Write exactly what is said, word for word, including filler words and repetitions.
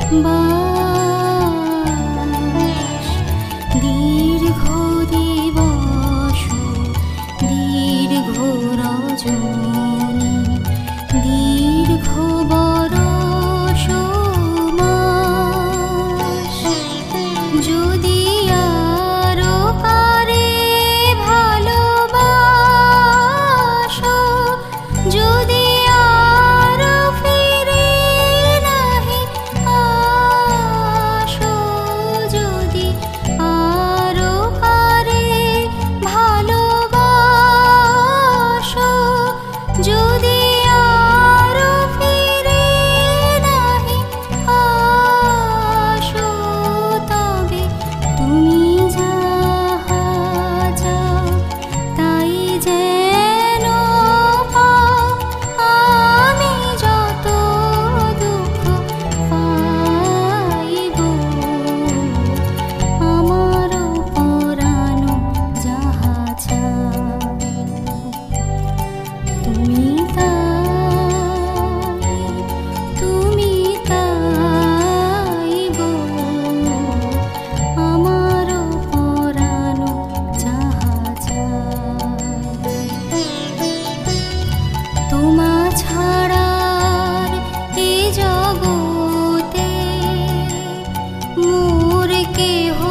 বাস দীর্ঘ দিবস দীর্ঘ রজনী দীর্ঘ বরষ মাস যদি আরো কারে ভালোবাসো যদি আরো ফিরে নাহি আসো যদি আরো কারে ভালোবাসো যদি আরো ফিরে নাহি আসো তবে তুমি যাহা চাও তাই যেন পাও আমি যত দুঃখ পাইব আমার পরাণ যাহা চায় তুমি তাই তুমি তাই গো আমার পরাণ যাহা চায় তোমা ছাড়ার এ জগতে মোর কেহ